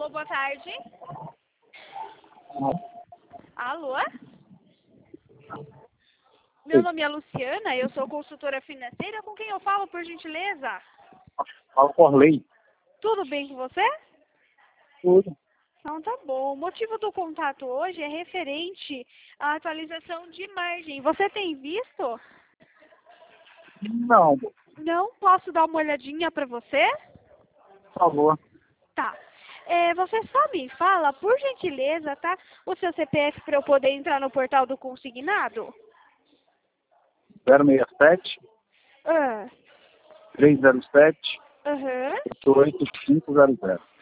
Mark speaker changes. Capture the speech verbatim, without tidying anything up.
Speaker 1: Alô, boa tarde. Alô? Meu nome é Luciana, eu sou consultora financeira. Com quem eu falo, por gentileza?
Speaker 2: Fala com Orley.
Speaker 1: Tudo bem com você?
Speaker 2: Tudo.
Speaker 1: Então tá bom. O motivo do contato hoje é referente à atualização de margem. Você tem visto?
Speaker 2: Não, por
Speaker 1: Não? Posso dar uma olhadinha para você?
Speaker 2: favor.
Speaker 1: Tá. É, você só me fala, por gentileza, tá? O seu C P F para eu poder entrar no portal do consignado?
Speaker 2: zero seis sete,
Speaker 1: Ah,
Speaker 2: três zero sete,
Speaker 1: aham.
Speaker 2: oito oito cinco zero zero.